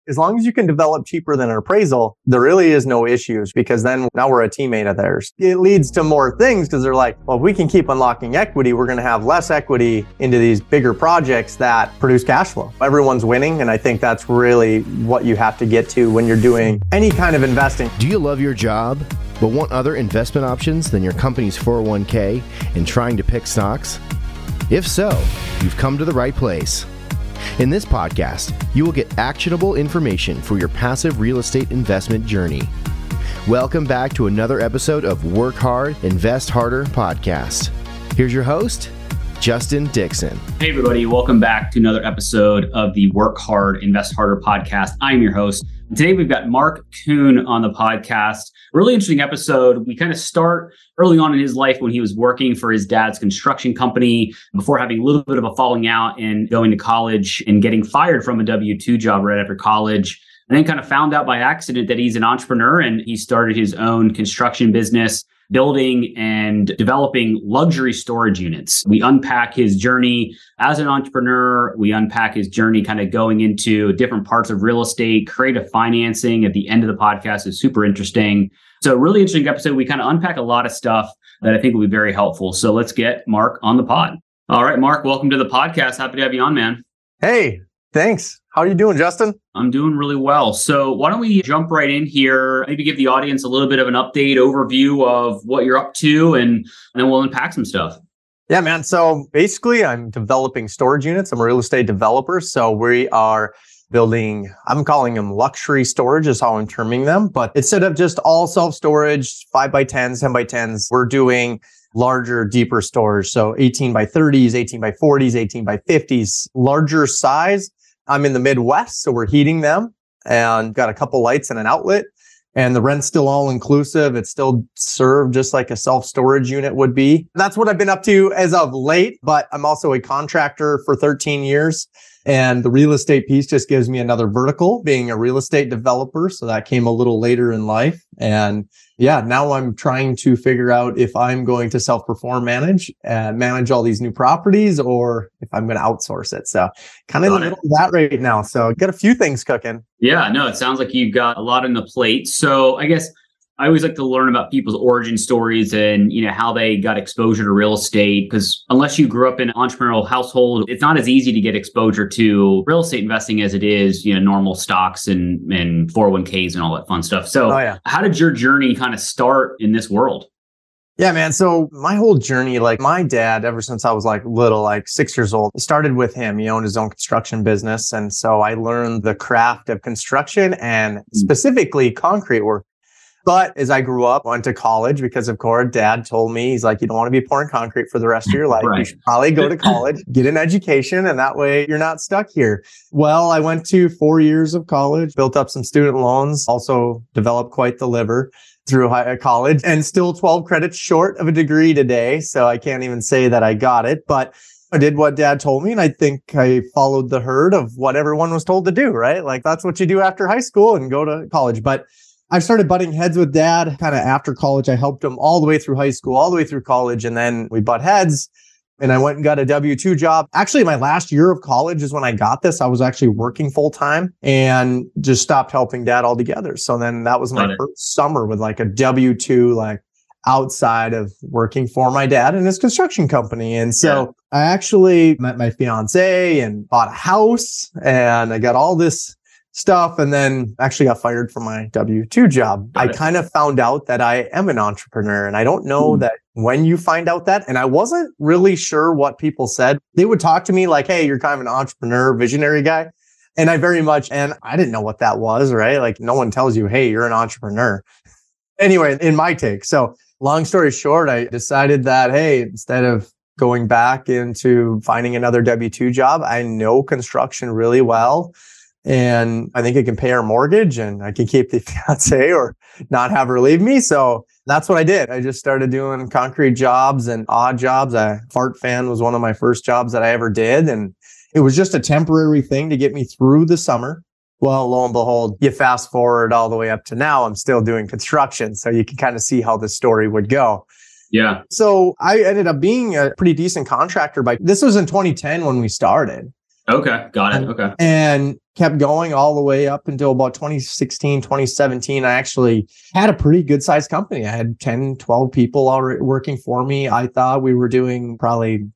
as long as you can develop cheaper than an appraisal, there really is no issues because then now we're a teammate of theirs. It leads to more things because they're like, well, if we can keep unlocking equity, we're going to have less equity into these bigger projects that produce cash flow. Everyone's winning. And I think that's really what you have to get to when you're doing any kind of investing. Do you love your job, but want other investment options than your company's 401k and trying to pick stocks? If so, you've come to the right place. In this podcast, you will get actionable information for your passive real estate investment journey. Welcome back to another episode of Work Hard, Invest Harder podcast. Here's your host, Justin Dixon. Hey everybody, welcome back to another episode of the Work Hard, Invest Harder podcast. I'm your host. And today we've got Mark Kuhn on the podcast. Really interesting episode. We kind of start early on in his life when he was working for his dad's construction company before having a little bit of a falling out and going to college and getting fired from a W-2 job right after college. And then kind of found out by accident that he's an entrepreneur and he started his own construction business, building and developing luxury storage units. We unpack his journey as an entrepreneur. We unpack his journey kind of going into different parts of real estate, creative financing at the end of the podcast is super interesting. So really interesting episode. We kind of unpack a lot of stuff that I think will be very helpful. So let's get Mark on the pod. All right, Mark, welcome to the podcast. Happy to have you on, man. Hey, thanks. How are you doing, Justin? I'm doing really well. So why don't we jump right in here, maybe give the audience a little bit of an update, overview of what you're up to, and then we'll unpack some stuff. Yeah, man. So basically, I'm developing storage units. I'm a real estate developer. So we are building, I'm calling them luxury storage is how I'm terming them. But instead of just all self-storage, 5x10s, 10x10s, we're doing larger, deeper storage. So 18x30s, 18x40s, 18x50s, larger size. I'm in the Midwest, so we're heating them and got a couple lights and an outlet. And the rent's still all inclusive. It's still served just like a self-storage unit would be. That's what I've been up to as of late, but I'm also a contractor for 13 years. And the real estate piece just gives me another vertical, being a real estate developer. So that came a little later in life. And yeah, now I'm trying to figure out if I'm going to self-perform manage and manage all these new properties or if I'm going to outsource it. So kind of in the middle of that right now. So got a few things cooking. Yeah, no, it sounds like you've got a lot on the plate. So I guess I always like to learn about people's origin stories and, how they got exposure to real estate, because unless you grew up in an entrepreneurial household, it's not as easy to get exposure to real estate investing as it is, normal stocks and 401ks and all that fun stuff. So How did your journey kind of start in this world? Yeah, man. So my whole journey, like my dad, ever since I was like little, like 6 years old, started with him. He owned his own construction business. And so I learned the craft of construction and specifically concrete work. But as I grew up, went to college because, of course, dad told me, he's like, you don't want to be pouring concrete for the rest of your life. Right. You should probably go to college, get an education, and that way you're not stuck here. Well, I went to 4 years of college, built up some student loans, also developed quite the liver through college, and still 12 credits short of a degree today. So I can't even say that I got it, but I did what dad told me. And I think I followed the herd of what everyone was told to do, right? Like that's what you do after high school and go to college. But I started butting heads with dad kind of after college. I helped him all the way through high school, all the way through college. And then we butt heads and I went and got a W-2 job. Actually, my last year of college is when I got this. I was actually working full time and just stopped helping dad altogether. So then that was my first summer with like a W-2, like outside of working for my dad and his construction company. And so I actually met my fiance and bought a house and I got all this stuff and then actually got fired from my W-2 job. I kind of found out that I am an entrepreneur and I don't know that when you find out that, and I wasn't really sure what people said. They would talk to me like, hey, you're kind of an entrepreneur, visionary guy. And I didn't know what that was, right? Like no one tells you, hey, you're an entrepreneur. Anyway, in my take. So long story short, I decided that, hey, instead of going back into finding another W-2 job, I know construction really well. And I think I can pay her mortgage and I can keep the fiance or not have her leave me. So that's what I did. I just started doing concrete jobs and odd jobs. Fart fan was one of my first jobs that I ever did. And it was just a temporary thing to get me through the summer. Well, lo and behold, you fast forward all the way up to now, I'm still doing construction. So you can kind of see how the story would go. Yeah. So I ended up being a pretty decent contractor. This was in 2010 when we started. Okay. Got it. Okay. And kept going all the way up until about 2016, 2017. I actually had a pretty good sized company. I had 10, 12 people already working for me. I thought we were doing probably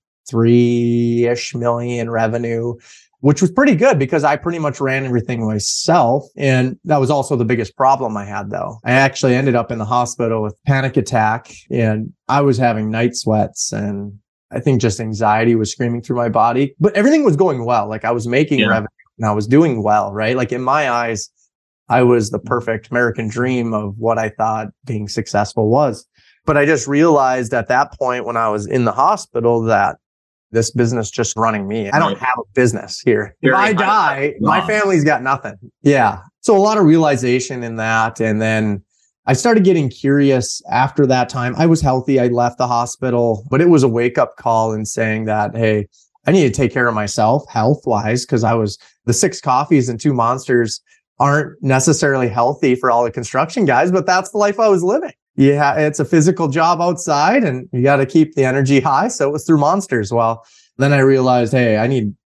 3-ish million revenue, which was pretty good because I pretty much ran everything myself. And that was also the biggest problem I had, though. I actually ended up in the hospital with panic attack, and I was having night sweats, and I think just anxiety was screaming through my body, but everything was going well. Like I was making revenue and I was doing well, right? Like in my eyes, I was the perfect American dream of what I thought being successful was. But I just realized at that point when I was in the hospital that this business just running me. I don't have a business here. If I die, my family's got nothing. Yeah. So a lot of realization in that. And then I started getting curious after that time. I was healthy. I left the hospital, but it was a wake up call and saying that, hey, I need to take care of myself health wise, because the 6 coffees and 2 monsters aren't necessarily healthy for all the construction guys, but that's the life I was living. Yeah, it's a physical job outside and you got to keep the energy high. So it was through monsters. Well, then I realized, hey, I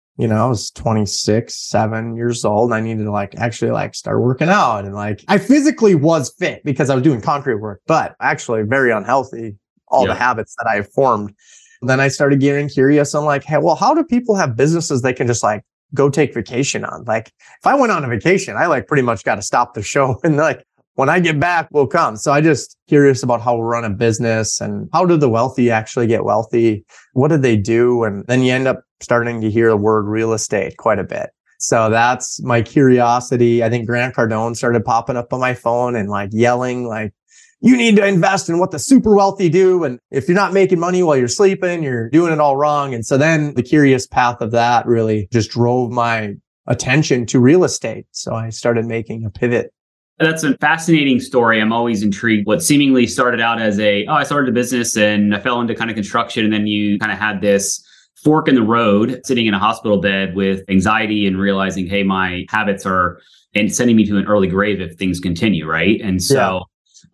was 26, 7 years old. And I needed to actually start working out. And I physically was fit because I was doing concrete work, but actually very unhealthy, all the habits that I formed. Then I started getting curious. I'm like, hey, well, how do people have businesses they can just go take vacation on? If I went on a vacation, I pretty much got to stop the show and when I get back, we'll come. So I just curious about how to run a business and how do the wealthy actually get wealthy? What do they do? And then you end up starting to hear the word real estate quite a bit. So that's my curiosity. I think Grant Cardone started popping up on my phone and yelling, you need to invest in what the super wealthy do. And if you're not making money while you're sleeping, you're doing it all wrong. And so then the curious path of that really just drove my attention to real estate. So I started making a pivot. That's a fascinating story. I'm always intrigued. What seemingly started out as I started a business and I fell into kind of construction. And then you kind of had this fork in the road, sitting in a hospital bed with anxiety and realizing, hey, my habits are and sending me to an early grave if things continue, right? And so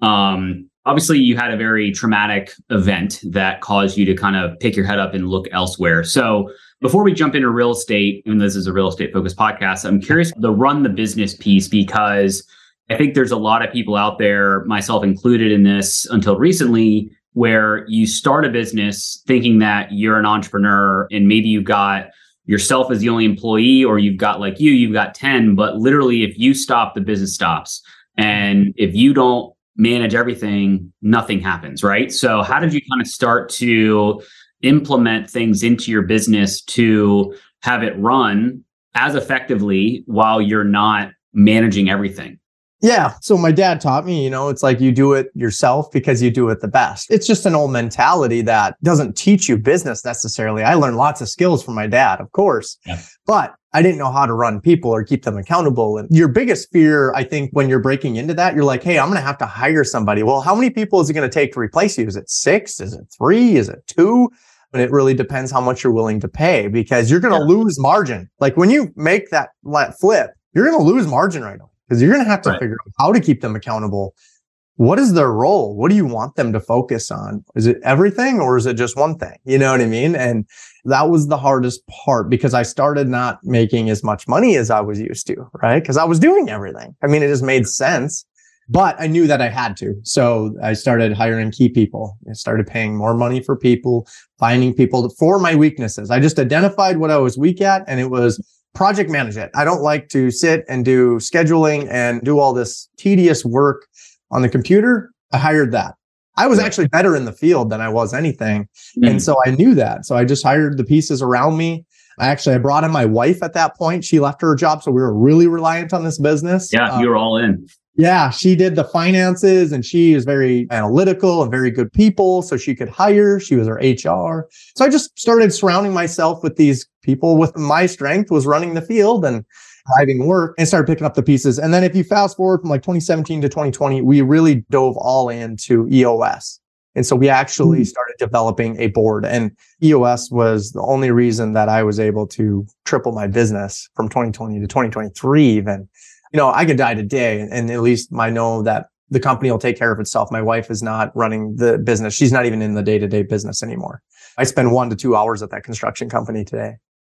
obviously you had a very traumatic event that caused you to kind of pick your head up and look elsewhere. So before we jump into real estate, and this is a real estate focused podcast, I'm curious the run the business piece, because I think there's a lot of people out there, myself included in this until recently, where you start a business thinking that you're an entrepreneur and maybe you've got yourself as the only employee, or you've got you've got 10, but literally if you stop, the business stops. And if you don't manage everything, nothing happens, right? So how did you kind of start to implement things into your business to have it run as effectively while you're not managing everything? Yeah. So my dad taught me, it's you do it yourself because you do it the best. It's just an old mentality that doesn't teach you business necessarily. I learned lots of skills from my dad, of course, but I didn't know how to run people or keep them accountable. And your biggest fear, I think, when you're breaking into that, you're like, hey, I'm going to have to hire somebody. Well, how many people is it going to take to replace you? Is it 6? Is it 3? Is it 2? And it really depends how much you're willing to pay, because you're going to lose margin. When you make that flip, you're going to lose margin right now. Because you're going to have to figure out how to keep them accountable. What is their role? What do you want them to focus on? Is it everything or is it just one thing? You know what I mean? And that was the hardest part, because I started not making as much money as I was used to, right? Because I was doing everything. I mean, it just made sense, but I knew that I had to. So I started hiring key people. I started paying more money for people, finding people for my weaknesses. I just identified what I was weak at, and it was project manage it. I don't like to sit and do scheduling and do all this tedious work on the computer. I hired that. I was actually better in the field than I was anything. And so I knew that. So I just hired the pieces around me. I brought in my wife at that point. She left her job. So we were really reliant on this business. Yeah, you were all in. Yeah, she did the finances and she is very analytical and very good people. So she could hire. She was our HR. So I just started surrounding myself with these people. With my strength was running the field and driving work, and started picking up the pieces. And then if you fast forward from 2017 to 2020, we really dove all into EOS. And so we actually started developing a board, and EOS was the only reason that I was able to triple my business from 2020 to 2023 even. I could die today, and at least I know that the company will take care of itself. My wife is not running the business. She's not even in the day-to-day business anymore. I spend 1 to 2 hours at that construction company today.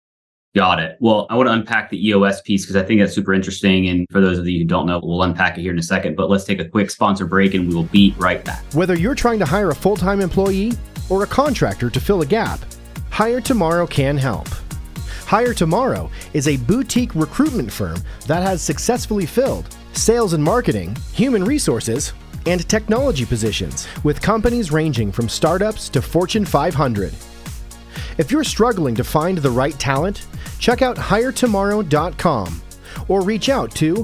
Got it. Well, I want to unpack the EOS piece because I think that's super interesting. And for those of you who don't know, we'll unpack it here in a second. But let's take a quick sponsor break and we will be right back. Whether you're trying to hire a full-time employee or a contractor to fill a gap, Hire Tomorrow can help. Hire Tomorrow is a boutique recruitment firm that has successfully filled sales and marketing, human resources, and technology positions with companies ranging from startups to Fortune 500. If you're struggling to find the right talent, check out hiretomorrow.com or reach out to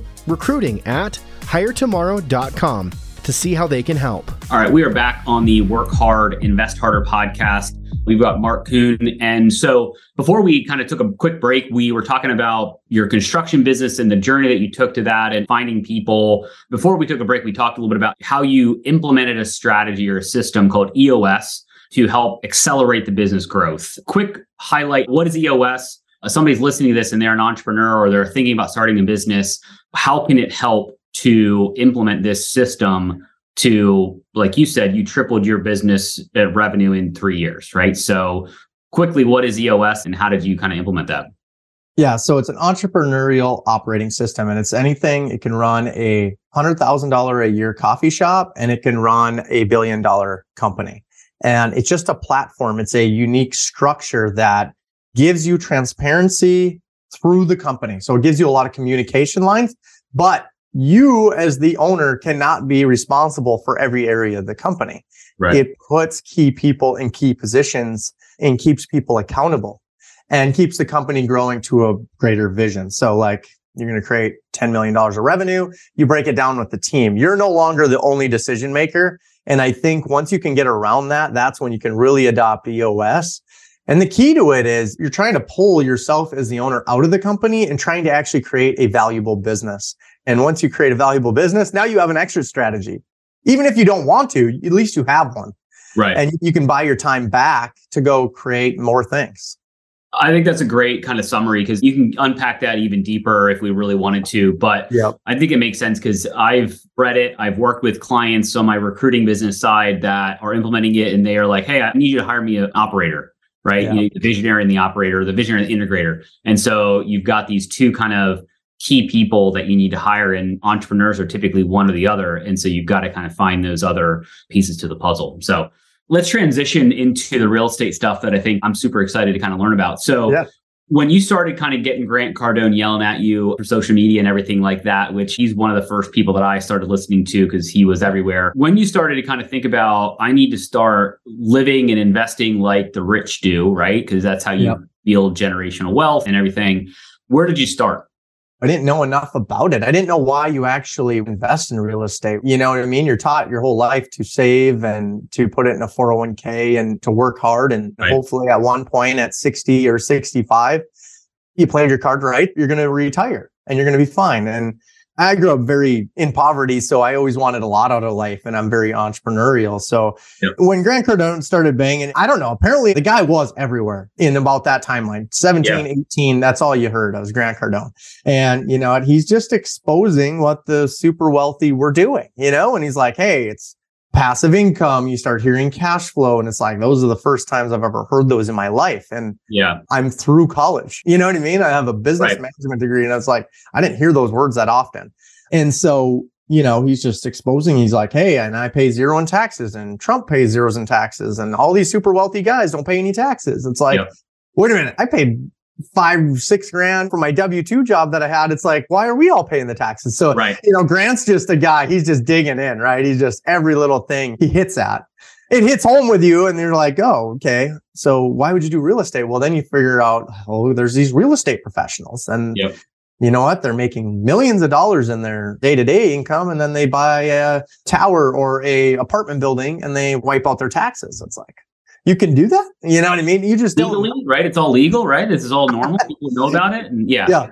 recruiting@hiretomorrow.com to see how they can help. All right, we are back on the Work Hard, Invest Harder podcast. We've got Mark Kuhn. And so before we kind of took a quick break, we were talking about your construction business and the journey that you took to that and finding people. Before we took a break, we talked a little bit about how you implemented a strategy or a system called EOS to help accelerate the business growth. Quick highlight, what is EOS? Somebody's listening to this and they're an entrepreneur or they're thinking about starting a business. How can it help to implement this system to, like you said, you tripled your business revenue in 3 years, right? So quickly, what is EOS and how did you kind of implement that? Yeah, so it's an entrepreneurial operating system and it's anything. It can run a $100,000 a year coffee shop and it can run a $1 billion company. And it's just a platform. It's a unique structure that gives you transparency through the company. So it gives you a lot of communication lines, but you as the owner cannot be responsible for every area of the company. Right. It puts key people in key positions and keeps people accountable and keeps the company growing to a greater vision. So like you're going to create $10 million of revenue. You break it down with the team. You're no longer the only decision maker. And I think once you can get around that, that's when you can really adopt EOS. And the key to it is you're trying to pull yourself as the owner out of the company and trying to actually create a valuable business. And once you create a valuable business, now you have an exit strategy. Even if you don't want to, at least you have one. Right. And you can buy your time back to go create more things. I think that's a great kind of summary because you can unpack that even deeper if we really wanted to. But Yep. I think it makes sense because I've read it. I've worked with clients on my recruiting business side that are implementing it and they are like, hey, I need you to hire me an operator, right? Yeah. You need the visionary and the operator, the visionary and the integrator. And so you've got these two kind of key people that you need to hire, and entrepreneurs are typically one or the other. And so you've got to kind of find those other pieces to the puzzle. So let's transition into the real estate stuff that I think I'm super excited to kind of learn about. So when you started kind of getting Grant Cardone yelling at you for social media and everything like that, which he's one of the first people that I started listening to because he was everywhere. When you started to kind of think about, I need to start living and investing like the rich do, right? Because that's how you build generational wealth and everything. Where did you start? I didn't know enough about it. I didn't know why you actually invest in real estate. You know what I mean? You're taught your whole life to save and to put it in a 401k and to work hard. And hopefully at one point at 60 or 65, you played your card right. You're going to retire and you're going to be fine. And I grew up very in poverty, so I always wanted a lot out of life, and I'm very entrepreneurial. So when Grant Cardone started banging, I don't know, apparently the guy was everywhere in about that timeline, 17, 18, that's all you heard of Grant Cardone. And, you know, he's just exposing what the super wealthy were doing, you know, and he's like, hey, it's passive income. You start hearing cash flow. And it's like, those are the first times I've ever heard those in my life. And I'm through college. You know what I mean? I have a business management degree. And it's like, I didn't hear those words that often. And so, you know, he's just exposing, he's like, hey, and I pay zero in taxes and Trump pays zeros in taxes. And all these super wealthy guys don't pay any taxes. It's like, wait a minute, I paid $5,000-6,000 for my W-2 job that I had. It's like, why are we all paying the taxes? So, you know, Grant's just a guy, he's just digging in, right? He's just every little thing he hits at. It hits home with you and you're like, oh, okay. So why would you do real estate? Well, then you figure out, oh, there's these real estate professionals and you know what? They're making millions of dollars in their day-to-day income. And then they buy a tower or a apartment building and they wipe out their taxes. It's like, you can do that? You know what I mean? You just legally, don't. Right? It's all legal, right? This is all normal. People know about it. And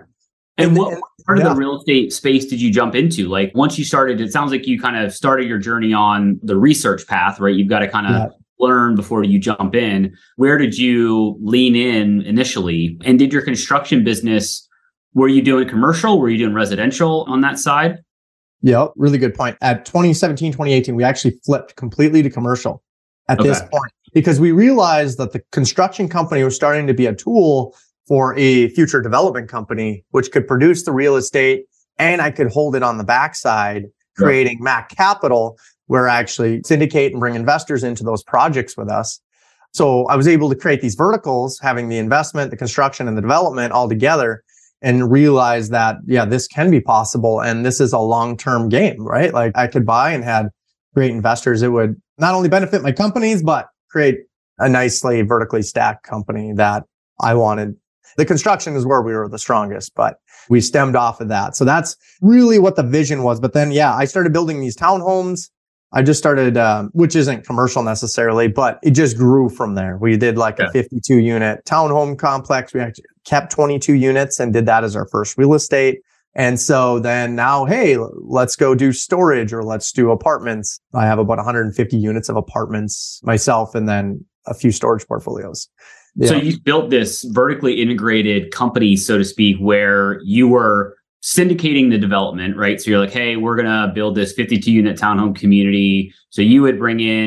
And what part of the real estate space did you jump into? Like once you started, it sounds like you kind of started your journey on the research path, right? You've got to kind of learn before you jump in. Where did you lean in initially? And did your construction business, were you doing commercial? Were you doing residential on that side? Yeah, really good point. At 2017, 2018, we actually flipped completely to commercial at this point because we realized that the construction company was starting to be a tool for a future development company, which could produce the real estate and I could hold it on the backside, creating Mac Capital, where I actually syndicate and bring investors into those projects with us. So I was able to create these verticals, having the investment, the construction, and the development all together, and realize that, yeah, this can be possible. And this is a long-term game, right? Like I could buy and had great investors. It would not only benefit my companies, but create a nicely vertically stacked company that I wanted. The construction is where we were the strongest, but we stemmed off of that. So that's really what the vision was. But then, yeah, I started building these townhomes. I just started, which isn't commercial necessarily, but it just grew from there. We did like a 52 unit townhome complex. We actually kept 22 units and did that as our first real estate. And so then now, hey, let's go do storage or let's do apartments. I have about 150 units of apartments myself and then a few storage portfolios. Yeah. So you built this vertically integrated company, so to speak, where you were syndicating the development, right? So you're like, hey, we're going to build this 52 unit townhome community. So you would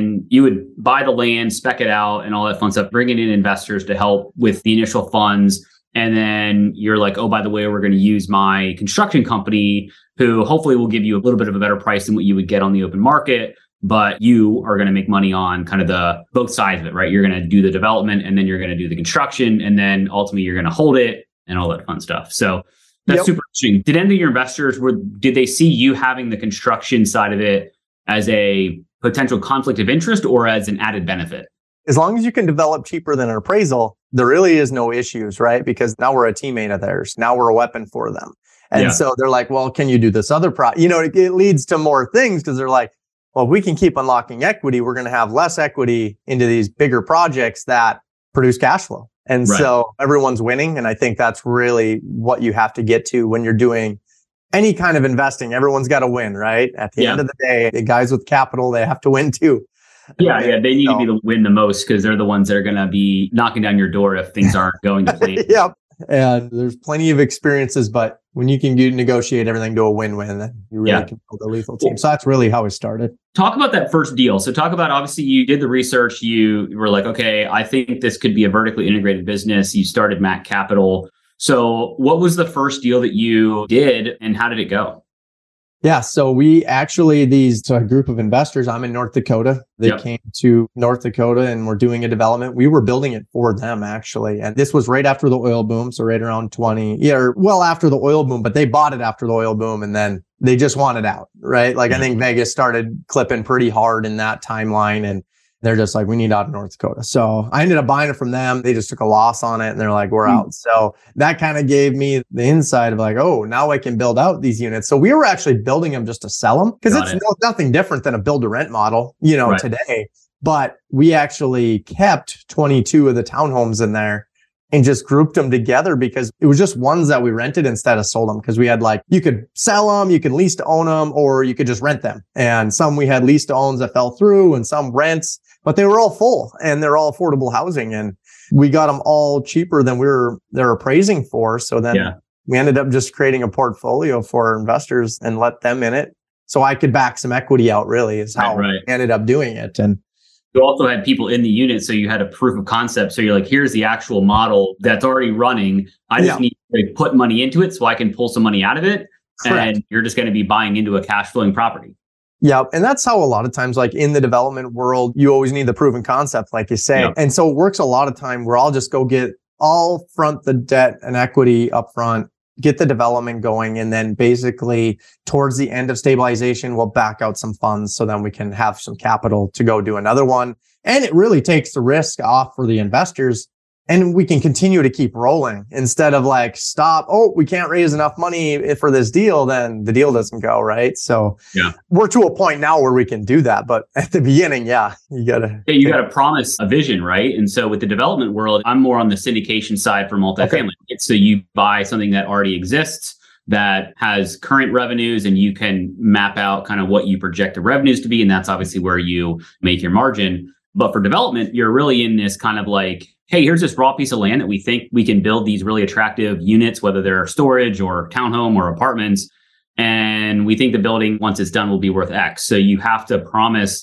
buy the land, spec it out and all that fun stuff, bringing in investors to help with the initial funds. And then you're like, oh, by the way, we're going to use my construction company who hopefully will give you a little bit of a better price than what you would get on the open market. But you are going to make money on kind of the both sides of it, right? You're going to do the development and then you're going to do the construction and then ultimately you're going to hold it and all that fun stuff. So that's super interesting. Did any of your investors, did they see you having the construction side of it as a potential conflict of interest or as an added benefit? As long as you can develop cheaper than an appraisal, there really is no issues, right? Because now we're a teammate of theirs. Now we're a weapon for them. And so they're like, well, can you do this other it leads to more things because they're like, well, if we can keep unlocking equity, we're going to have less equity into these bigger projects that produce cash flow. And so everyone's winning. And I think that's really what you have to get to when you're doing any kind of investing. Everyone's got to win, right? At the end of the day, the guys with capital, they have to win too. Yeah. They need to be the win the most because they're the ones that are going to be knocking down your door if things aren't going to plan. Yep. And there's plenty of experiences, but when you can negotiate everything to a win-win, then you really can build a lethal team. So that's really how it started. Talk about that first deal. So talk about, obviously you did the research. You were like, okay, I think this could be a vertically integrated business. You started Mac Capital. So what was the first deal that you did and how did it go? Yeah. So we actually, a group of investors, I'm in North Dakota. They came to North Dakota and we're doing a development. We were building it for them actually. And this was right after the oil boom. So right around well after the oil boom, but they bought it after the oil boom and then they just wanted out, right? Like I think Vegas started clipping pretty hard in that timeline and they're just like, we need out of North Dakota. So I ended up buying it from them. They just took a loss on it and they're like, we're out. So that kind of gave me the insight of like, oh, now I can build out these units. So we were actually building them just to sell them because it's nothing different than a build to rent model, today. But we actually kept 22 of the townhomes in there and just grouped them together because it was just ones that we rented instead of sold them. Because we had you could sell them, you can lease to own them, or you could just rent them. And some we had lease to owns that fell through and some rents, but they were all full and they're all affordable housing. And we got them all cheaper than they're appraising for. So then we ended up just creating a portfolio for our investors and let them in it. So I could back some equity out really is how we ended up doing it. And you also had people in the unit, so you had a proof of concept. So you're like, here's the actual model that's already running. I just need to put money into it so I can pull some money out of it. Correct. And you're just going to be buying into a cash flowing property. Yeah. And that's how a lot of times, like in the development world, you always need the proven concept, like you say. Yep. And so it works a lot of time where I'll just go front the debt and equity up front, get the development going. And then basically towards the end of stabilization, we'll back out some funds so then we can have some capital to go do another one. And it really takes the risk off for the investors. And we can continue to keep rolling instead of stop. Oh, we can't raise enough money for this deal. Then the deal doesn't go, right? So we're to a point now where we can do that. But at the beginning, you gotta promise a vision, right? And so with the development world, I'm more on the syndication side for multifamily. Okay. So you buy something that already exists that has current revenues and you can map out kind of what you project the revenues to be. And that's obviously where you make your margin. But for development, you're really in this kind of hey, here's this raw piece of land that we think we can build these really attractive units, whether they're storage or townhome or apartments. And we think the building, once it's done, will be worth X. So you have to promise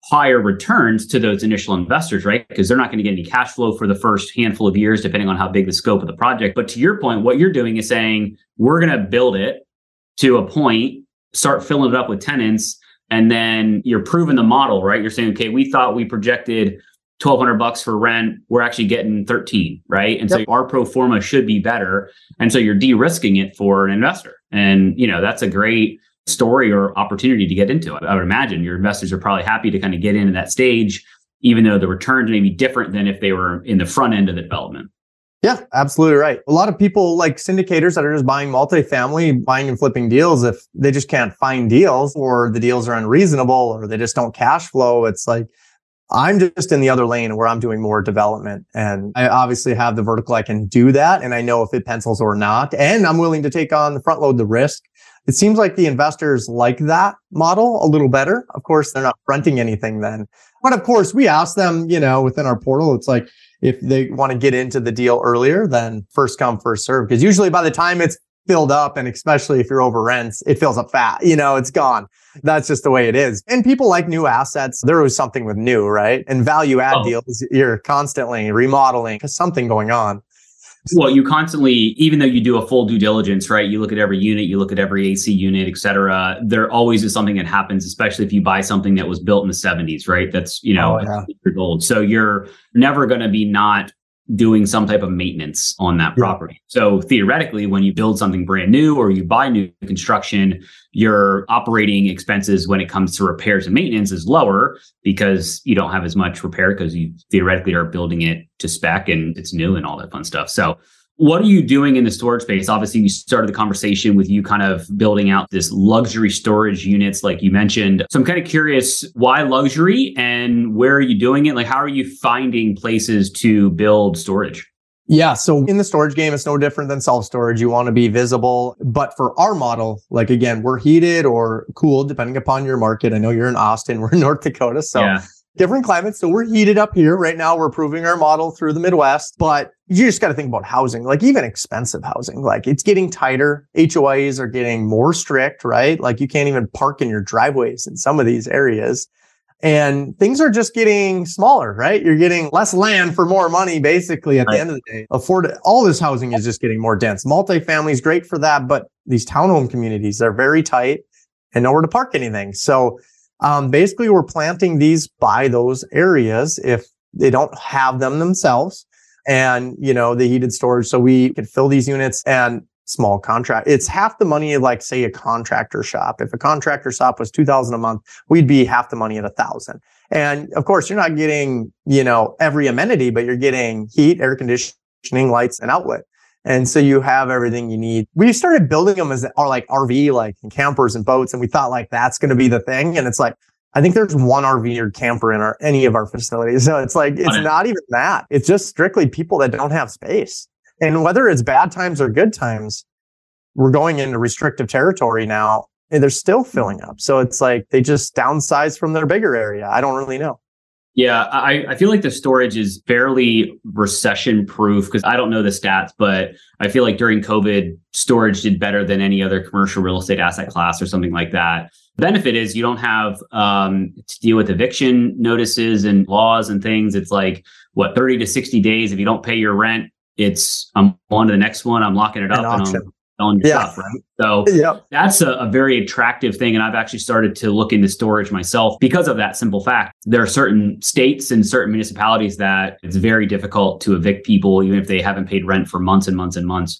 higher returns to those initial investors, right? Because they're not going to get any cash flow for the first handful of years, depending on how big the scope of the project. But to your point, what you're doing is saying, we're going to build it to a point, start filling it up with tenants, and then you're proving the model, right? You're saying, okay, we thought we projected $1,200 for rent. We're actually getting 13, right? And so our pro forma should be better. And so you're de-risking it for an investor. And, that's a great story or opportunity to get into. I would imagine your investors are probably happy to kind of get into that stage, even though the returns may be different than if they were in the front end of the development. Yeah, absolutely right. A lot of people like syndicators that are just buying multifamily, buying and flipping deals, if they just can't find deals or the deals are unreasonable or they just don't cash flow, it's like, I'm just in the other lane where I'm doing more development. And I obviously have the vertical I can do that. And I know if it pencils or not. And I'm willing to take on the front load the risk. It seems like the investors like that model a little better. Of course, they're not fronting anything then. But of course, we ask them, within our portal, it's like, if they want to get into the deal earlier, then first come, first serve. Because usually by the time it's filled up, and especially if you're over rents, it fills up fast. It's gone. That's just the way it is. And people like new assets. There was something with new, right? And value add deals, you're constantly remodeling. There's something going on. Well, you constantly, even though you do a full due diligence, right? You look at every unit, you look at every AC unit, et cetera. There always is something that happens, especially if you buy something that was built in the 70s, right? That's, years old. So you're never going to be not doing some type of maintenance on that property. So theoretically, when you build something brand new or you buy new construction, your operating expenses when it comes to repairs and maintenance is lower because you don't have as much repair because you theoretically are building it to spec and it's new and all that fun stuff. So what are you doing in the storage space? Obviously, we started the conversation with you kind of building out this luxury storage units like you mentioned. So I'm kind of curious, why luxury and where are you doing it? Like, how are you finding places to build storage? Yeah. So in the storage game, it's no different than self-storage. You want to be visible. But for our model, like, again, we're heated or cooled depending upon your market. I know you're in Austin. We're in North Dakota. So different climates. So we're heated up here. Right now, we're proving our model through the Midwest. But you just got to think about housing, like even expensive housing. Like it's getting tighter. HOAs are getting more strict, right? Like you can't even park in your driveways in some of these areas. And things are just getting smaller, right? You're getting less land for more money, basically, at the end of the day. All this housing is just getting more dense. Multifamily is great for that, but these townhome communities, they're very tight and nowhere to park anything. So basically, we're planting these by those areas if they don't have them themselves. And, the heated storage. So we could fill these units and small contract. It's half the money of like, say, a contractor shop. If a contractor shop was $2,000 a month, we'd be half the money at $1,000. And of course, you're not getting, every amenity, but you're getting heat, air conditioning, lights, and outlet. And so you have everything you need. We started building them as like RV, like campers and boats. And we thought like, that's going to be the thing. And it's like, I think there's one RV or camper in any of our facilities. So it's like, it's not even that. It's just strictly people that don't have space. And whether it's bad times or good times, we're going into restrictive territory now and they're still filling up. So it's like they just downsize from their bigger area. I don't really know. Yeah, I feel like the storage is fairly recession proof because I don't know the stats, but I feel like during COVID, storage did better than any other commercial real estate asset class or something like that. The benefit is you don't have to deal with eviction notices and laws and things. It's like, 30 to 60 days. If you don't pay your rent, I'm on to the next one. I'm locking it up and I'm selling your stuff, right? So that's a very attractive thing. And I've actually started to look into storage myself because of that simple fact. There are certain states and certain municipalities that it's very difficult to evict people, even if they haven't paid rent for months and months and months.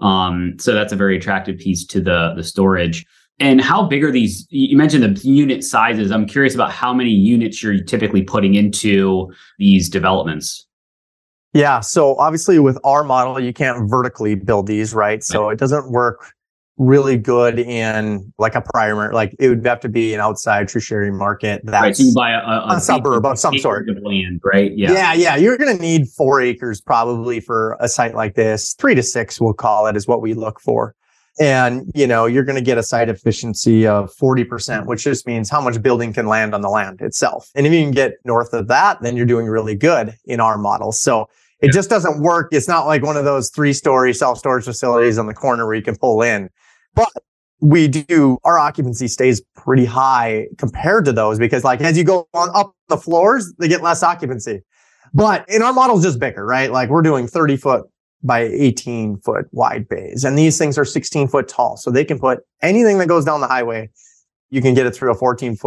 So that's a very attractive piece to the storage. And how big are these? You mentioned the unit sizes. I'm curious about how many units you're typically putting into these developments. Yeah. So obviously with our model, you can't vertically build these, right? So it doesn't work really good in like a primary, like it would have to be an outside tertiary market. That's right. So you buy a suburb of some sort of land, right? Yeah. You're going to need 4 acres probably for a site like this. 3 to 6, we'll call it, is what we look for. And, you're going to get a site efficiency of 40%, which just means how much building can land on the land itself. And if you can get north of that, then you're doing really good in our model. So it just doesn't work. It's not like one of those 3-story self-storage facilities on the corner where you can pull in. But our occupancy stays pretty high compared to those because like as you go on up the floors, they get less occupancy. But in our model is just bigger, right? Like we're doing 30 foot by 18 foot wide bays. And these things are 16 foot tall. So they can put anything that goes down the highway. You can get it through a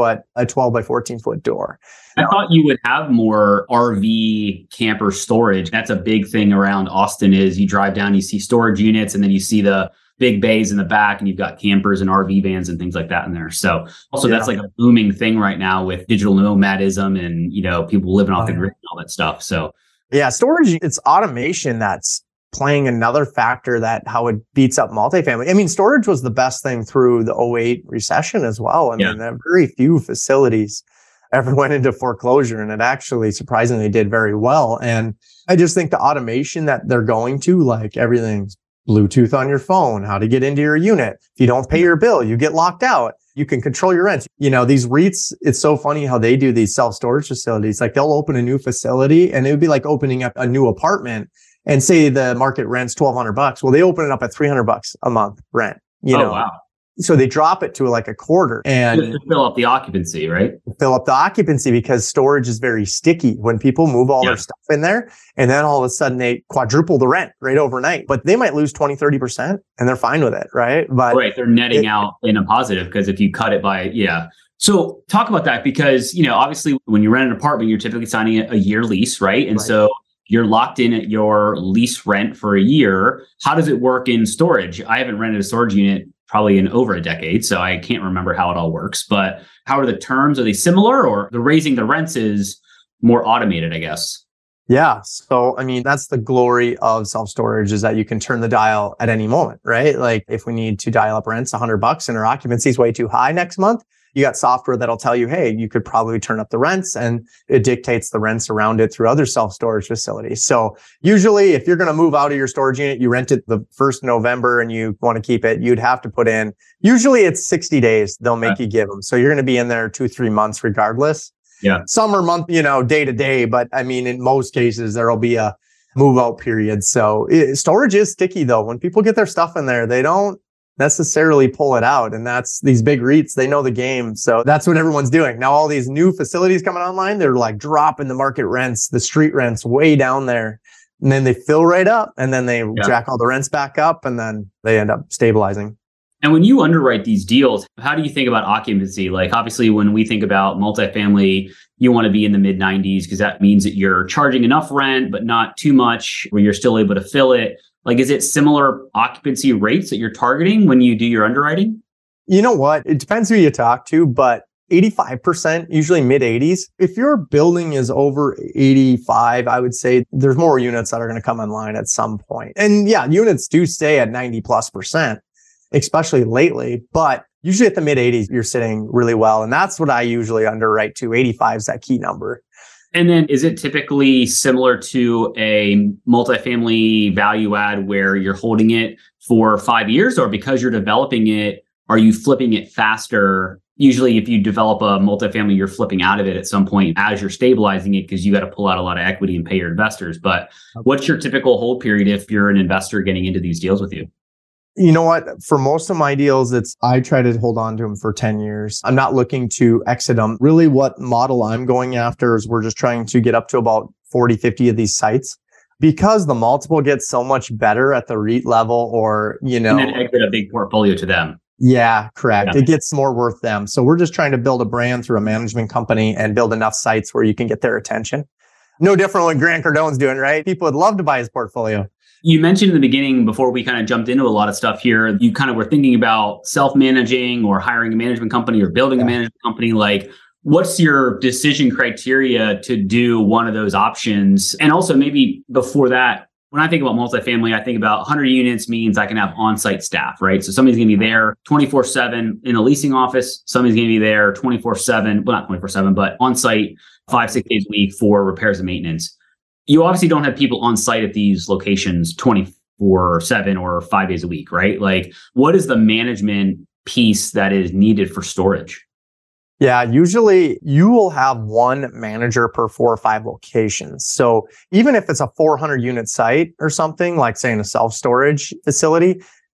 12 by 14 foot door. I thought you would have more RV camper storage. That's a big thing around Austin is you drive down, you see storage units, and then you see the big bays in the back, and you've got campers and RV vans and things like that in there. So also that's like a booming thing right now with digital nomadism and, people living off the grid and all that stuff. So yeah, storage, it's automation that's playing another factor that how it beats up multifamily. I mean, storage was the best thing through the 2008 recession as well. I mean, very few facilities ever went into foreclosure, and it actually surprisingly did very well. And I just think the automation that they're going to, like everything's Bluetooth on your phone, how to get into your unit. If you don't pay your bill, you get locked out. You can control your rent. These REITs, it's so funny how they do these self-storage facilities. Like they'll open a new facility and it would be like opening up a new apartment and say the market rent's $1,200. Well, they open it up at $300 a month rent, Wow. So they drop it to like a quarter and just to fill up the occupancy, right? Fill up the occupancy because storage is very sticky when people move all their stuff in there. And then all of a sudden they quadruple the rent right overnight, but they might lose 20-30% and they're fine with it. Right. But they're netting out in a positive because if you cut it by, So talk about that because, obviously when you rent an apartment, you're typically signing a year lease, right? And so you're locked in at your lease rent for a year. How does it work in storage? I haven't rented a storage unit probably in over a decade, so I can't remember how it all works. But how are the terms? Are they similar, or the raising the rents is more automated, I guess? Yeah. So, I mean, that's the glory of self-storage is that you can turn the dial at any moment, right? Like if we need to dial up rents $100 and our occupancy is way too high next month, you got software that'll tell you, hey, you could probably turn up the rents, and it dictates the rents around it through other self-storage facilities. So usually if you're going to move out of your storage unit, you rent it the 1st November and you want to keep it, you'd have to put in, usually it's 60 days they'll make you give them. So you're going to be in there 2-3 months regardless. Yeah. Some are month, day to day, but I mean, in most cases, there'll be a move out period. So storage is sticky though. When people get their stuff in there, they don't necessarily pull it out. And that's these big REITs, they know the game. So that's what everyone's doing. Now, all these new facilities coming online, they're like dropping the market rents, the street rents way down there. And then they fill right up and then they jack all the rents back up and then they end up stabilizing. And when you underwrite these deals, how do you think about occupancy? Like obviously when we think about multifamily, you want to be in the mid 90s because that means that you're charging enough rent, but not too much where you're still able to fill it. Like, is it similar occupancy rates that you're targeting when you do your underwriting? You know what? It depends who you talk to, but 85%, usually mid 80s. If your building is over 85, I would say there's more units that are going to come online at some point. And yeah, units do stay at 90+%, especially lately, but usually at the mid 80s, you're sitting really well. And that's what I usually underwrite to. 85 is that key number. And then is it typically similar to a multifamily value add where you're holding it for 5 years, or because you're developing it, are you flipping it faster? Usually if you develop a multifamily, you're flipping out of it at some point as you're stabilizing it because you got to pull out a lot of equity and pay your investors. But what's your typical hold period if you're an investor getting into these deals with you? You know what? For most of my deals, I try to hold on to them for 10 years. I'm not looking to exit them. Really what model I'm going after is we're just trying to get up to about 40, 50 of these sites because the multiple gets so much better at the REIT level or, And then exit a big portfolio to them. Yeah, correct. Yeah. It gets more worth them. So we're just trying to build a brand through a management company and build enough sites where you can get their attention. No different what Grant Cardone's doing, right? People would love to buy his portfolio. You mentioned in the beginning, before we kind of jumped into a lot of stuff here, you kind of were thinking about self-managing or hiring a management company or building a management company. Like, what's your decision criteria to do one of those options? And also maybe before that, when I think about multifamily, I think about 100 units means I can have on-site staff, right? So somebody's going to be there 24/7 in a leasing office. Somebody's going to be there 24/7, well, not 24/7, but on-site 5-6 days a week for repairs and maintenance. You obviously don't have people on site at these locations 24/7 or 5 days a week, right? Like, what is the management piece that is needed for storage? Yeah, usually you will have one manager per 4 or 5 locations. So even if it's a 400 unit site or something, like say in a self-storage facility,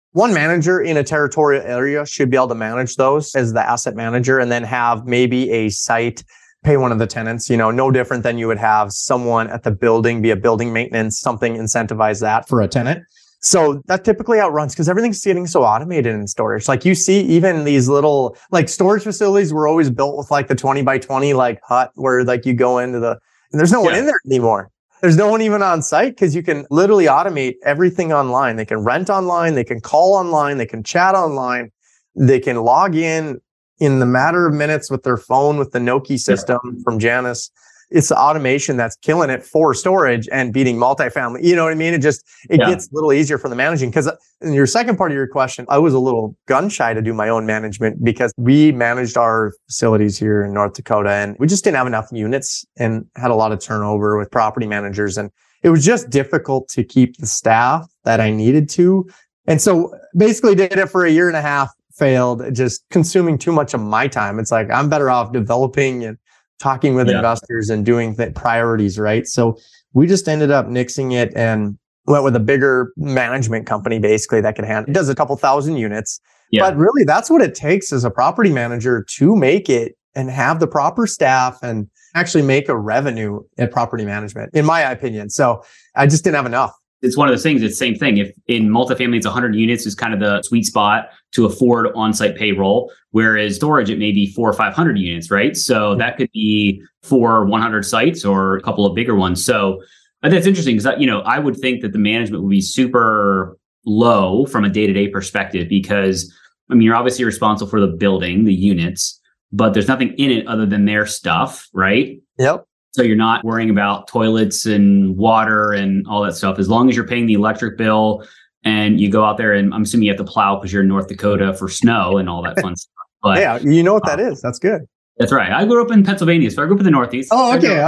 One manager in a territorial area should be able to manage those as the asset manager, and then have maybe a site pay one of the tenants, no different than you would have someone at the building be a building maintenance, something incentivize that for a tenant. So that typically outruns because everything's getting so automated in storage. Like you see even these little like storage facilities were always built with like the 20 by 20 like hut where like you go into and there's no one in there anymore. There's no one even on site because you can literally automate everything online. They can rent online, they can call online, they can chat online, they can log in the matter of minutes with their phone with the Nokia system from Janus. It's the automation that's killing it for storage and beating multifamily. You know what I mean? It gets a little easier for the managing. Because in your second part of your question, I was a little gun shy to do my own management because we managed our facilities here in North Dakota and we just didn't have enough units and had a lot of turnover with property managers. And it was just difficult to keep the staff that I needed to. And so basically did it for a year and a half, failed, just consuming too much of my time. It's like, I'm better off developing and talking with investors and doing the priorities, right? So we just ended up nixing it and went with a bigger management company, basically, that can handle. It does a couple thousand units. Yeah. But really, that's what it takes as a property manager to make it and have the proper staff and actually make a revenue at property management, in my opinion. So I just didn't have enough. It's one of those things, it's the same thing. If in multifamily, it's 100 units is kind of the sweet spot to afford on-site payroll, whereas storage, it may be 400 or 500 units, right? So that could be for 100 sites or a couple of bigger ones. So that's interesting because, I would think that the management would be super low from a day-to-day perspective because, you're obviously responsible for the building, the units, but there's nothing in it other than their stuff, right? Yep. So you're not worrying about toilets and water and all that stuff. As long as you're paying the electric bill and you go out there, and I'm assuming you have to plow because you're in North Dakota for snow and all that fun stuff. But yeah, you know what that is. That's good. That's right. I grew up in Pennsylvania, so I grew up in the Northeast. Oh, okay.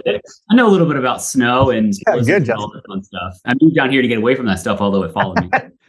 I know a little bit about snow and good, all that fun stuff. I moved down here to get away from that stuff, although it followed me.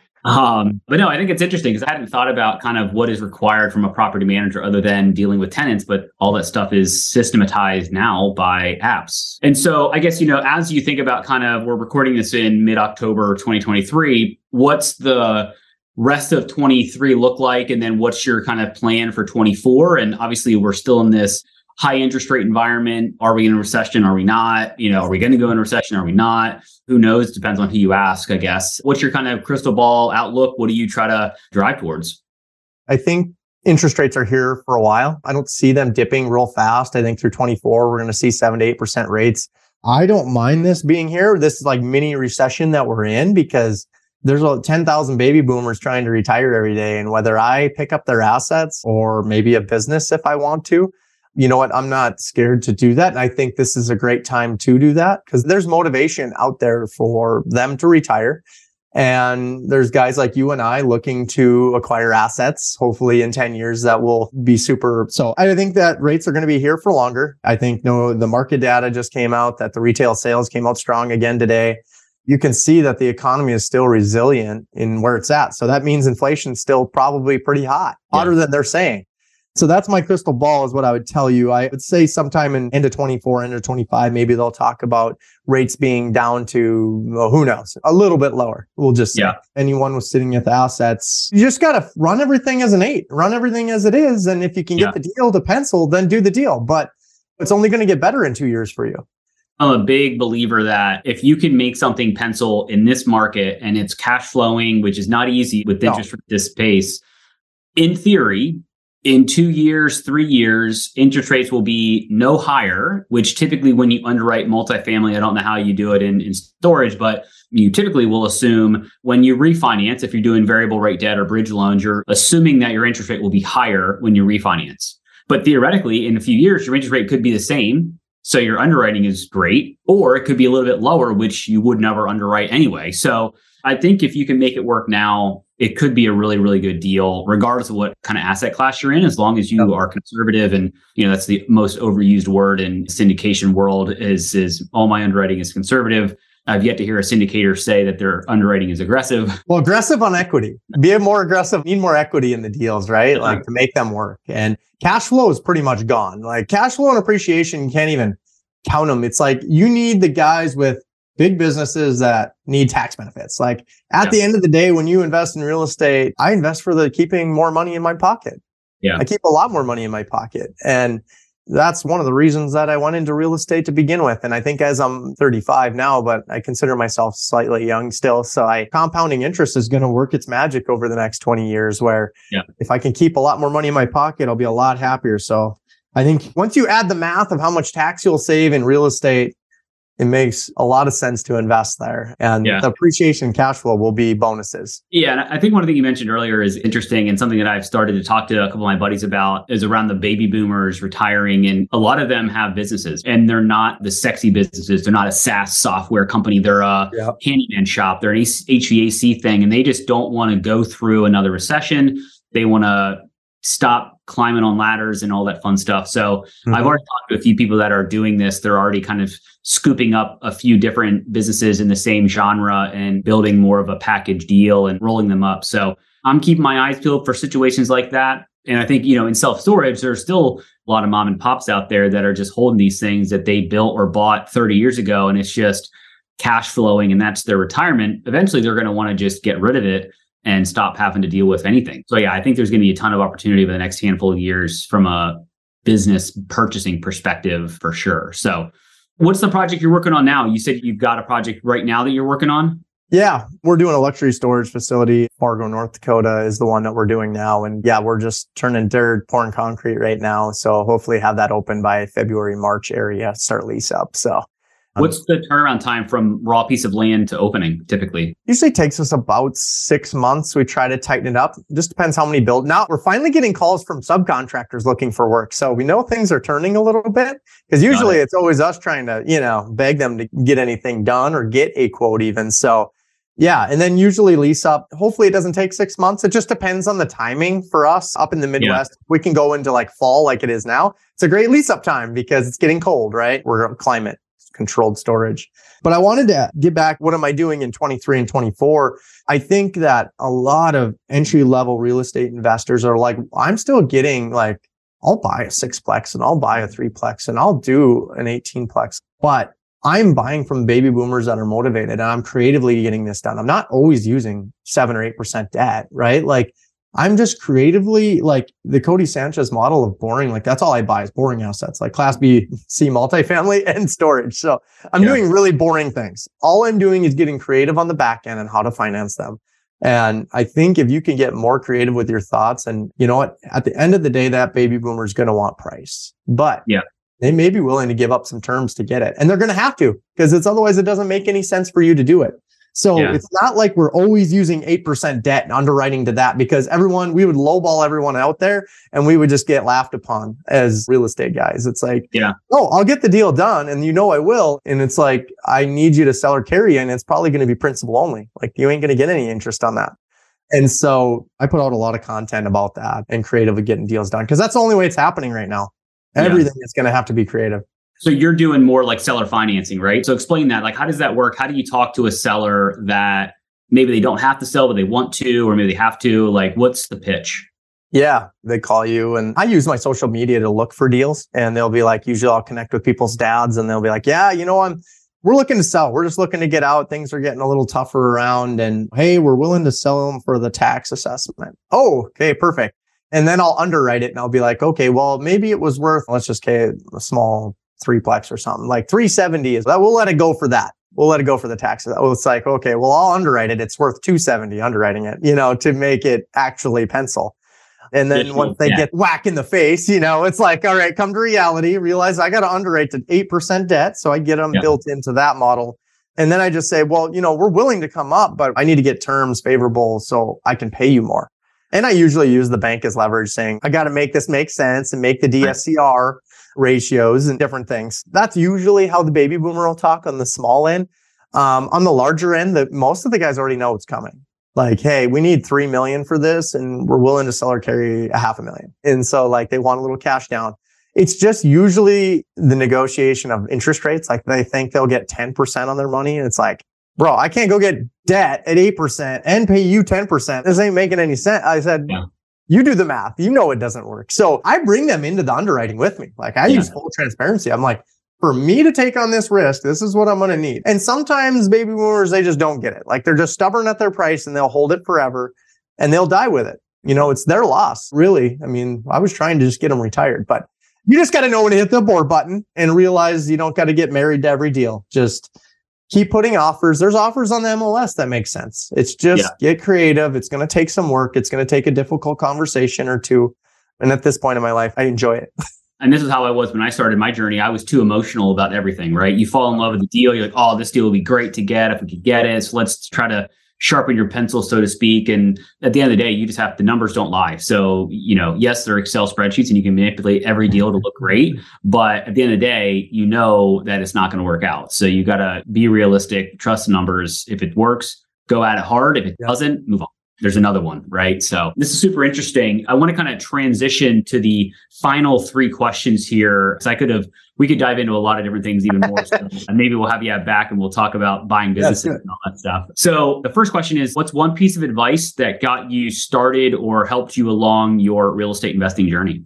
But no, I think it's interesting because I hadn't thought about kind of what is required from a property manager other than dealing with tenants, but all that stuff is systematized now by apps. And so I guess, as you think about we're recording this in mid-October 2023, what's the rest of 23 look like? And then what's your kind of plan for 24? And obviously we're still in this high interest rate environment. Are we in a recession? Are we not? Are we going to go in a recession? Are we not? Who knows? Depends on who you ask, I guess. What's your kind of crystal ball outlook? What do you try to drive towards? I think interest rates are here for a while. I don't see them dipping real fast. I think through 24, we're going to see 7 to 8% rates. I don't mind this being here. This is like mini recession that we're in because there's 10,000 baby boomers trying to retire every day. And whether I pick up their assets or maybe a business if I want to, you know what? I'm not scared to do that. And I think this is a great time to do that because there's motivation out there for them to retire. And there's guys like you and I looking to acquire assets, hopefully in 10 years that will be super. So I think that rates are going to be here for longer. I think the market data just came out that the retail sales came out strong again today. You can see that the economy is still resilient in where it's at. So that means inflation's still probably pretty hot, hotter than they're saying. So that's my crystal ball is what I would tell you. I would say sometime in end of 24, end of 25, maybe they'll talk about rates being down to, who knows, a little bit lower. We'll just say anyone was sitting at the assets. You just got to run everything as an 8, run everything as it is. And if you can get the deal to pencil, then do the deal. But it's only going to get better in 2 years for you. I'm a big believer that if you can make something pencil in this market and it's cash flowing, which is not easy with interest at this pace, in theory, in 2 years, 3 years, interest rates will be no higher, which typically when you underwrite multifamily, I don't know how you do it in storage, but you typically will assume when you refinance, if you're doing variable rate debt or bridge loans, you're assuming that your interest rate will be higher when you refinance. But theoretically, in a few years, your interest rate could be the same. So your underwriting is great, or it could be a little bit lower, which you would never underwrite anyway. So I think if you can make it work now, it could be a really, really good deal, regardless of what kind of asset class you're in, as long as you are conservative. And, that's the most overused word in syndication world is all my underwriting is conservative. I've yet to hear a syndicator say that their underwriting is aggressive. Well, aggressive on equity. Be more aggressive, need more equity in the deals, right? Like to make them work. And cash flow is pretty much gone. Like cash flow and appreciation, you can't even count them. It's like you need the guys with big businesses that need tax benefits. Like at the end of the day, when you invest in real estate, I invest for keeping more money in my pocket. Yeah. I keep a lot more money in my pocket. And that's one of the reasons that I went into real estate to begin with. And I think as I'm 35 now, but I consider myself slightly young still. So compounding interest is going to work its magic over the next 20 years where if I can keep a lot more money in my pocket, I'll be a lot happier. So I think once you add the math of how much tax you'll save in real estate, it makes a lot of sense to invest there. And the appreciation cash flow will be bonuses. Yeah. And I think one thing you mentioned earlier is interesting, and something that I've started to talk to a couple of my buddies about is around the baby boomers retiring. And a lot of them have businesses, and they're not the sexy businesses. They're not a SaaS software company. They're a handyman shop. They're an HVAC thing, and they just don't want to go through another recession. They want to stop climbing on ladders and all that fun stuff. So I've already talked to a few people that are doing this. They're already kind of scooping up a few different businesses in the same genre and building more of a package deal and rolling them up. So I'm keeping my eyes peeled for situations like that. And I think, in self-storage, there's still a lot of mom and pops out there that are just holding these things that they built or bought 30 years ago. And it's just cash flowing, and that's their retirement. Eventually, they're going to want to just get rid of it and stop having to deal with anything. So I think there's going to be a ton of opportunity over the next handful of years from a business purchasing perspective for sure. So what's the project you're working on now? You said you've got a project right now that you're working on? Yeah, we're doing a luxury storage facility. Fargo, North Dakota is the one that we're doing now. And we're just turning dirt, pouring concrete right now. So hopefully have that open by February, March area, start lease up. So what's the turnaround time from raw piece of land to opening typically? Usually takes us about 6 months. We try to tighten it up. Just depends how many build. Now we're finally getting calls from subcontractors looking for work. So we know things are turning a little bit, because usually it's always us trying to, beg them to get anything done or get a quote even. So and then usually lease up. Hopefully it doesn't take 6 months. It just depends on the timing for us up in the Midwest. We can go into like fall like it is now. It's a great lease up time because it's getting cold, right? We're climate controlled storage. But I wanted to get back. What am I doing in 23 and 24? I think that a lot of entry level real estate investors are like, I'm still getting I'll buy a 6-plex and I'll buy a 3-plex and I'll do an 18-plex. But I'm buying from baby boomers that are motivated, and I'm creatively getting this done. I'm not always using 7 or 8% debt, right? I'm just creatively the Cody Sanchez model of boring. That's all I buy is boring assets, like Class B, C multifamily and storage. So I'm doing really boring things. All I'm doing is getting creative on the back end and how to finance them. And I think if you can get more creative with your thoughts, and you know what, at the end of the day, that baby boomer is going to want price, but they may be willing to give up some terms to get it. And they're going to have to, because otherwise it doesn't make any sense for you to do it. So it's not like we're always using 8% debt and underwriting to that, because we would lowball everyone out there and we would just get laughed upon as real estate guys. It's I'll get the deal done, and I will. And it's I need you to sell or carry, and it's probably going to be principal only. You ain't going to get any interest on that. And so I put out a lot of content about that and creatively getting deals done, because that's the only way it's happening right now. Everything is going to have to be creative. So you're doing more like seller financing, right? So explain that. How does that work? How do you talk to a seller that maybe they don't have to sell, but they want to, or maybe they have to? What's the pitch? Yeah, they call you, and I use my social media to look for deals. And they'll be usually I'll connect with people's dads, and they'll be we're looking to sell. We're just looking to get out. Things are getting a little tougher around, and hey, we're willing to sell them for the tax assessment. Oh, okay, perfect. And then I'll underwrite it, and I'll be okay, well, maybe it was worth, let's just say a small 3-plex or something, 370 is that. We'll let it go for that. We'll let it go for the taxes. It's okay, well, I'll underwrite it. It's worth 270 underwriting it, to make it actually pencil. And then once they get whack in the face, it's all right, come to reality, realize I got to underwrite to 8% debt. So I get them built into that model. And then I just say, well, we're willing to come up, but I need to get terms favorable so I can pay you more. And I usually use the bank as leverage, saying, I got to make this make sense and make the DSCR ratios and different things. That's usually how the baby boomer will talk on the small end. On the larger end, most of the guys already know what's coming. Hey, we need $3 million for this, and we're willing to sell or carry $500,000. And so they want a little cash down. It's just usually the negotiation of interest rates. They think they'll get 10% on their money. And it's bro, I can't go get debt at 8% and pay you 10%. This ain't making any sense. I said, you do the math. It doesn't work. So I bring them into the underwriting with me. I use full transparency. I'm for me to take on this risk, this is what I'm going to need. And sometimes baby boomers, they just don't get it. Like they're just stubborn at their price and they'll hold it forever and they'll die with it. It's their loss, really. I mean, I was trying to just get them retired, but you just got to know when to hit the abort button and realize you don't got to get married to every deal. Just keep putting offers. There's offers on the MLS that make sense. It's just get creative. It's going to take some work. It's going to take a difficult conversation or two. And at this point in my life, I enjoy it. And this is how I was when I started my journey. I was too emotional about everything, right? You fall in love with the deal. You're like, oh, this deal will be great to get if we could get it. So let's try to sharpen your pencil, so to speak. And at the end of the day, you just have, the numbers don't lie. So, yes, they're Excel spreadsheets and you can manipulate every deal to look great. But at the end of the day, you know that it's not going to work out. So you got to be realistic, trust the numbers. If it works, go at it hard. If it doesn't, move on. There's another one, right? So this is super interesting. I want to kind of transition to the final 3 questions here, because we could dive into a lot of different things even more. So maybe we'll have you back and we'll talk about buying businesses and all that stuff. So the first question is, what's one piece of advice that got you started or helped you along your real estate investing journey?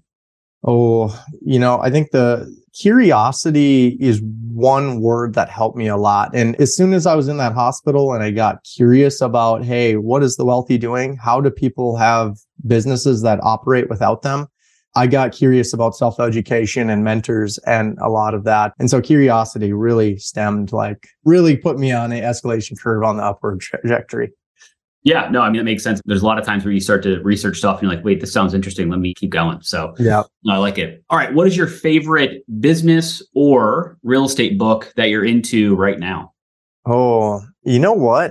Oh, I think the curiosity is one word that helped me a lot. And as soon as I was in that hospital and I got curious about, hey, what is the wealthy doing? How do people have businesses that operate without them? I got curious about self-education and mentors and a lot of that. And so curiosity really really put me on an escalation curve on the upward trajectory. Yeah, no, I mean, that makes sense. There's a lot of times where you start to research stuff and you're like, wait, this sounds interesting. Let me keep going. So yeah, I like it. All right. What is your favorite business or real estate book that you're into right now? Oh, you know what?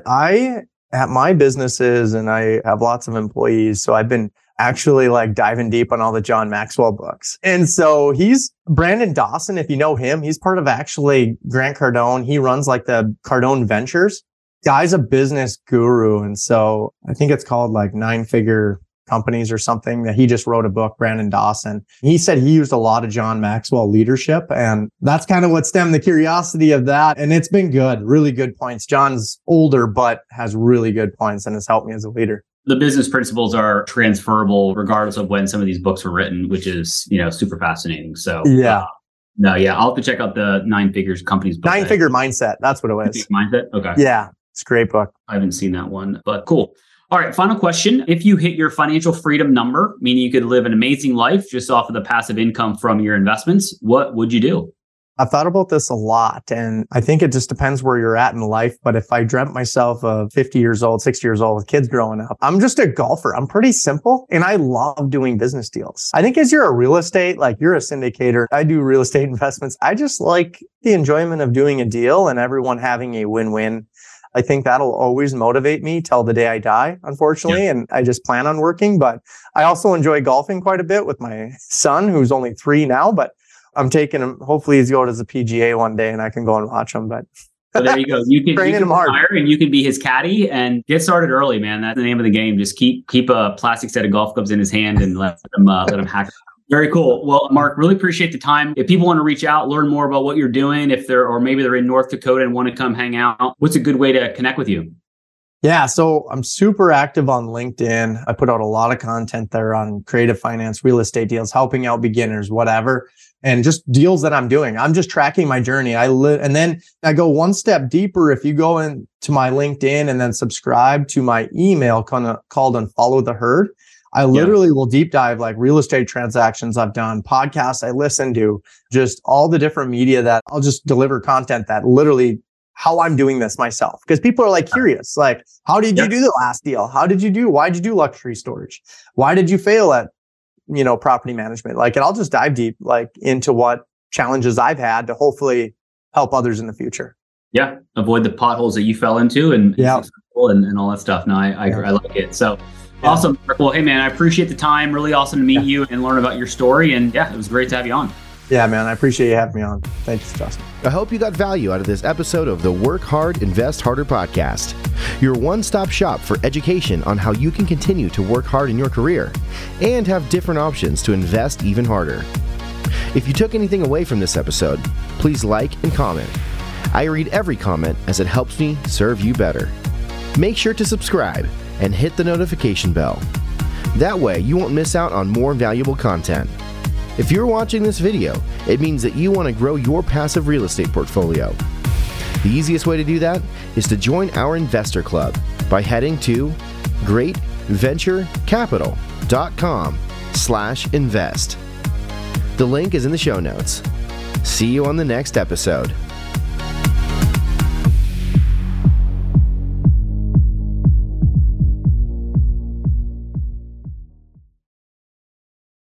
At my businesses and I have lots of employees. So I've been actually diving deep on all the John Maxwell books. And so he's Brandon Dawson. If you know him, he's part of actually Grant Cardone. He runs the Cardone Ventures. Guy's a business guru. And so I think it's called 9-figure companies or something, that he just wrote a book, Brandon Dawson. He said he used a lot of John Maxwell leadership. And that's kind of what stemmed the curiosity of that. And it's been good, really good points. John's older, but has really good points and has helped me as a leader. The business principles are transferable regardless of when some of these books were written, which is, super fascinating. So yeah. I'll have to check out the 9-figures companies book. 9-figure mindset. That's what it was. Mindset. Okay. Yeah. It's a great book. I haven't seen that one, but cool. All right. Final question. If you hit your financial freedom number, meaning you could live an amazing life just off of the passive income from your investments, what would you do? I've thought about this a lot, and I think it just depends where you're at in life. But if I dreamt myself of 50 years old, 60 years old with kids growing up, I'm just a golfer. I'm pretty simple and I love doing business deals. I think as you're a real estate, you're a syndicator, I do real estate investments. I just like the enjoyment of doing a deal and everyone having a win-win. I think that'll always motivate me till the day I die, unfortunately. Yeah. And I just plan on working, but I also enjoy golfing quite a bit with my son, who's only 3 now, but I'm taking him. Hopefully he's going to the PGA one day and I can go and watch him, but so there you go. You can retire and you can be his caddy and get started early, man. That's the name of the game. Just keep a plastic set of golf clubs in his hand and let him hack it. Very cool. Well, Mark, really appreciate the time. If people want to reach out, learn more about what you're doing, or maybe they're in North Dakota and want to come hang out, what's a good way to connect with you? Yeah, so I'm super active on LinkedIn. I put out a lot of content there on creative finance, real estate deals, helping out beginners, whatever, and just deals that I'm doing. I'm just tracking my journey. And then I go one step deeper. If you go into my LinkedIn and then subscribe to my email called Unfollow the Herd, I literally will deep dive real estate transactions I've done, podcasts I listen to, just all the different media that I'll just deliver content that literally how I'm doing this myself. Because people are curious, how did you do the last deal? Why'd you do luxury storage? Why did you fail at, property management? And I'll just dive deep, into what challenges I've had to hopefully help others in the future. Yeah. Avoid the potholes that you fell into and all that stuff. No, I like it. So awesome. Well, hey man, I appreciate the time. Really awesome to meet you and learn about your story. And it was great to have you on. Yeah, man, I appreciate you having me on. Thanks, Justin. I hope you got value out of this episode of the Work Hard, Invest Harder podcast. Your one-stop shop for education on how you can continue to work hard in your career and have different options to invest even harder. If you took anything away from this episode, please like and comment. I read every comment as it helps me serve you better. Make sure to subscribe and hit the notification bell. That way you won't miss out on more valuable content. If you're watching this video, it means that you want to grow your passive real estate portfolio. The easiest way to do that is to join our investor club by heading to greatventurecapital.com/invest. The link is in the show notes. See you on the next episode.